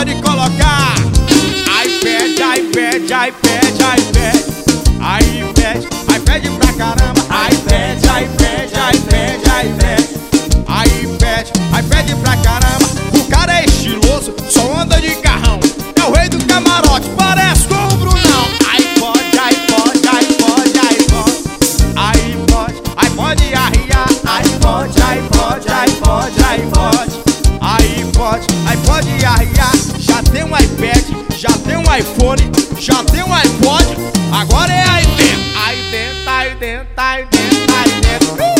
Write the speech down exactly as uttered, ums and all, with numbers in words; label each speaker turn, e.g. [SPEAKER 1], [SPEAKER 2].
[SPEAKER 1] pode colocar. iPad, iPad, iPad, iPad, iPad, iPad pra caramba. iPad, iPad, iPad, iPad, iPad, iPad pra caramba. O cara é estiloso, só anda de carrão. É o rei do camarote, parece com o Brunão. iPod, iPod, iPod, iPod, iPod, iPod arriar. iPod, iPod, iPod, iPod, iPod, iPod arriar. Já tem um iPad, já tem um iPhone, já tem um iPod, agora é iDentro, iDentro, iDentro, iDentro, iDentro.